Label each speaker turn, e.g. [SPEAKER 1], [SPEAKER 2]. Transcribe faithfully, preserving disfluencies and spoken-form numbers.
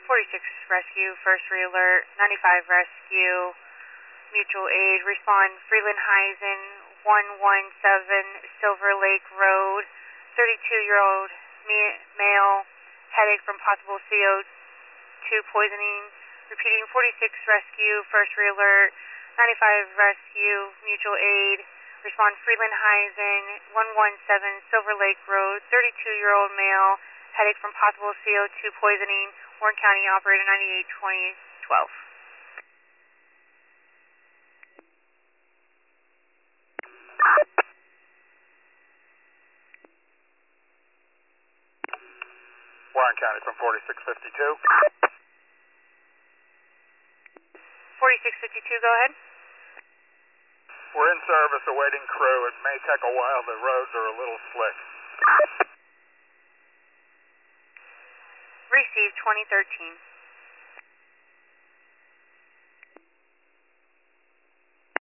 [SPEAKER 1] forty-six Rescue, first re-alert, ninety-five Rescue, mutual aid, respond Freeland-Heisen, one one seven Silver Lake Road, thirty-two-year-old male, headache from possible C O two poisoning. Repeating, forty-six Rescue, first re-alert, ninety-five Rescue, mutual aid, respond Freeland-Heisen, one one seven Silver Lake Road, thirty-two-year-old male, headache from possible C O two poisoning, Warren County operator ninety-eight twenty twelve.
[SPEAKER 2] Warren County from forty-six fifty-two.
[SPEAKER 1] forty-six fifty-two, go ahead.
[SPEAKER 2] We're in service awaiting crew. It may take a while. The roads are a little slick.
[SPEAKER 1] Received twenty thirteen.